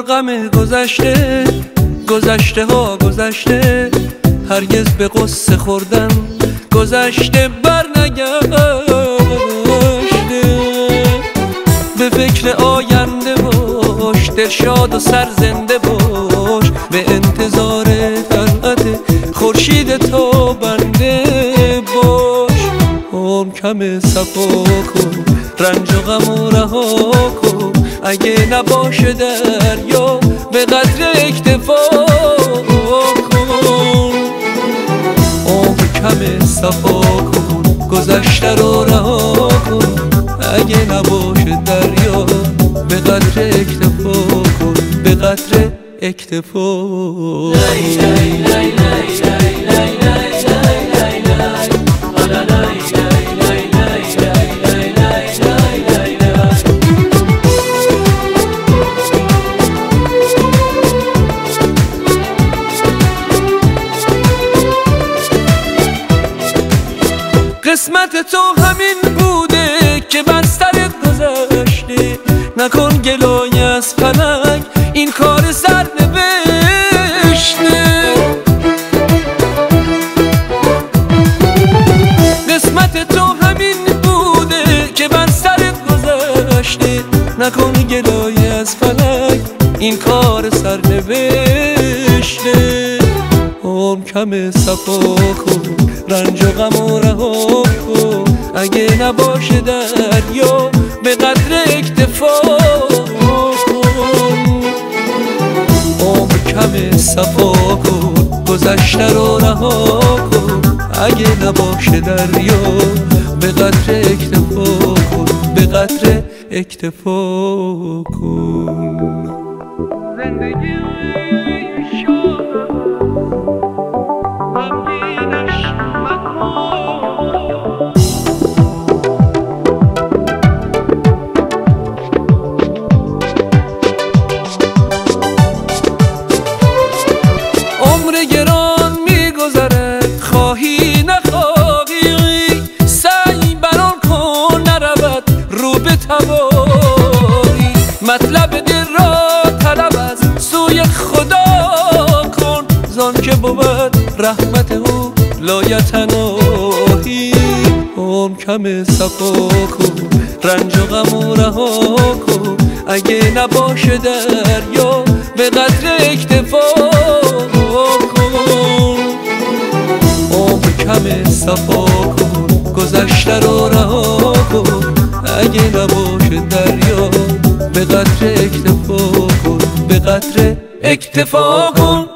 غم گذشته، گذشته ها گذشته، هرگز به قصه خوردن گذشته بر نگشته. به فکر آینده باش، دلشاد و سرزنده باش، به انتظار طلعت خورشید تابنده باش. عمر کم صفا کن، رنج و غم و رها کن، اگه نباشه دریا به قدر اکتفا کن. عمر کم صفا کن، گذشته رو رها کن، اگه نباشه دریا به قدر اکتفا کن، به قدر اکتفا. قسمت تو همین بوده که بر سرت گذشته، نکن گلای از فلک، این کار سر نوشته. قسمت تو همین بوده که بر سرت گذشته، نکن گلای از فلک، این کار سر نوشته. عمر کم صفا کن، رنج و غم و رها کن، اگه نباشه دریا به قدر اکتفا کن. عمر کم صفا کن، گذشته رو رها کن، اگه نباشه دریا به قدر اکتفا کن، به قدر اکتفا کن. زندگی گران میگذره، خواهی نخواهی، سعی بران کن نرود رو به تباهی. مطلب دل را طلب از سوی خدا کن، زان که بود رحمت او لایتناهی. عمر کم صفا کن، رنج و غم و رها کن، اگه نباشه دریا به قدر اکتفا کن. عمر کم صفا کن، گذشته رو رها کن، اگه نباشه دریا به قدر اکتفا کن، به قدر اکتفا کن.